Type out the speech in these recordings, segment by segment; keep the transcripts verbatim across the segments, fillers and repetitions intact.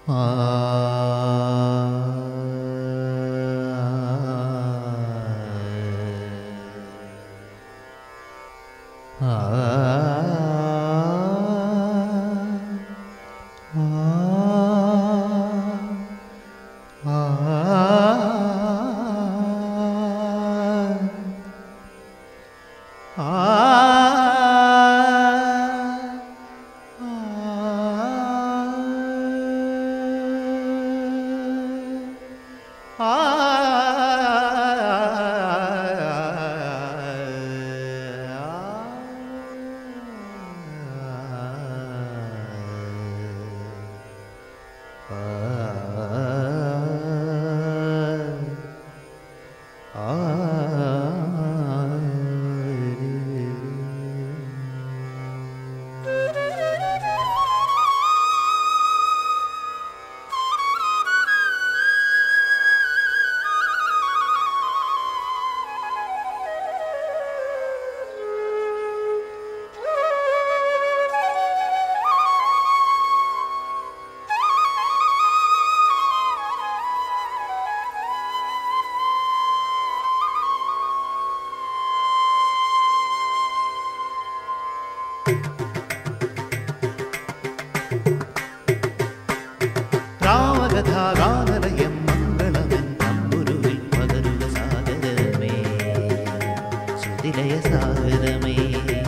രാമകഥാഗാനലയം മംഗളമൻ തമ്പുരുവിൽ പകരുക സാഗരമേ ശ്രുതിലയ സാഗരമേ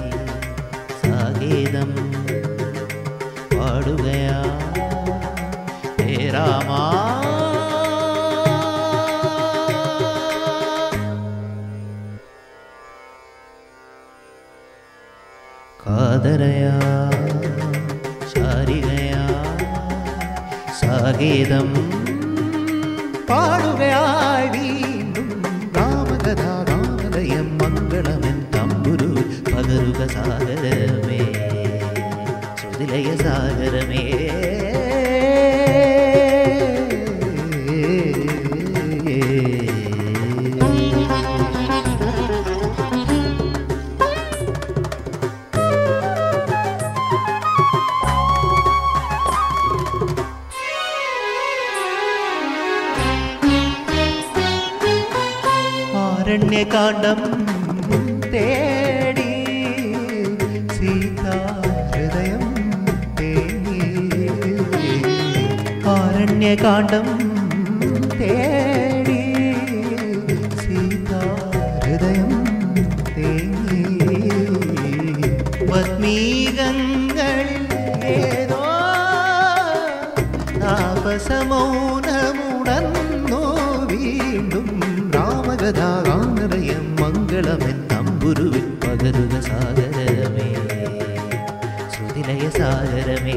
സാഗീതം പാടുകയാ ഹേ രാമാ കാതരയാ ശാരികയാ സംഗീതം പാടുകയായി വീണ്ടും രാമകഥാഗാനലയം മംഗളമൻ തമ്പുരു പകരുക സാഗരമേ ശ്രുതിലയ സാഗരമേ അരണ്യകാണ്ഡം തേടി സീതാ ഹൃദയം തേടി അരണ്യകാണ്ഡം തേടി സീതാ ഹൃദയം തേടി വത്മീകങ്ങളിൽ ഏതോ താപസമൗനമുണർന്നു വീണ്ടും രാമകഥാഗാനലയം മംഗളമൻ തമ്പുരുവിൽ പകരുക സാഗരമേ Sruthilaya സാഗരമേ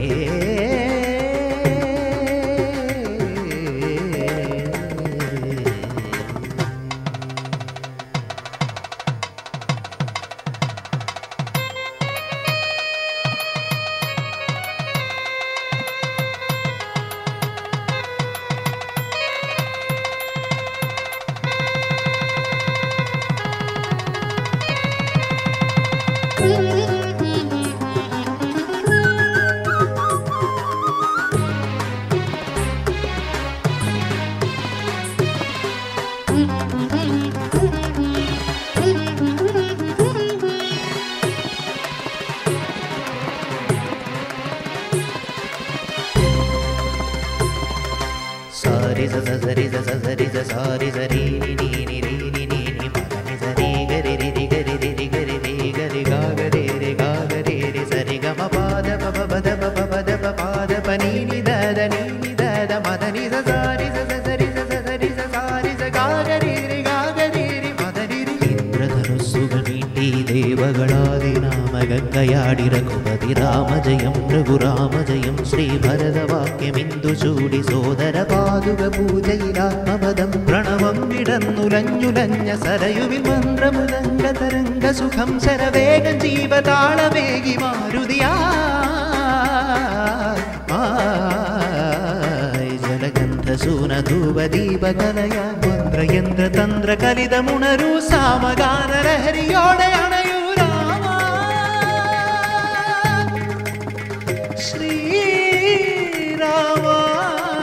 Sari sa sa sari sa sa sari sa sari sari ni ni ni ni ni ni ma ni sari ga ri ri ri ga ri ri ri ga ri ri ga ri ga ga ri ri ga ga ri ri sari ga ma pa da pa pa da pa pa da pa pa da pa ni ni da da ni ni da da ma da ni sa sari sa sa sari sa sa sari sa sari sa ga ga ri ri ga ga ri ri ma da ri ri ഇന്ദ്രധനുസ്സുകൾ നീട്ടി ദേവകളാദിനാമഗംഗയാടി രഘുപതി രാമജയം രഘുരാമജയം ശ്രീഭരതവാക്യമിന്ദു ചൂടി സോദര പാതുക പൂജയിലാത്മപദം പ്രണവം വിടന്നുലഞ്ഞുലഞ്ഞ സരയുവിൽ മന്ത്രമുദംഗ തരംഗ സുഖം ശരവേഗം ജീവതാളവേഗി മാരുതിയായി ജലഗന്ധ സൂനധൂപദീപകലയാ മന്ത്രയന്ത്ര തന്ത്ര കലിതമുണരൂ സാമഗാനലഹരിയോടെ അണയൂ രാമ ശ്രീരാമ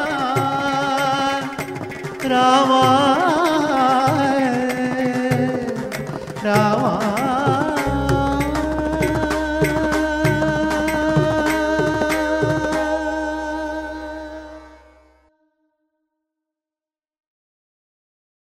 രാമാ രാമാ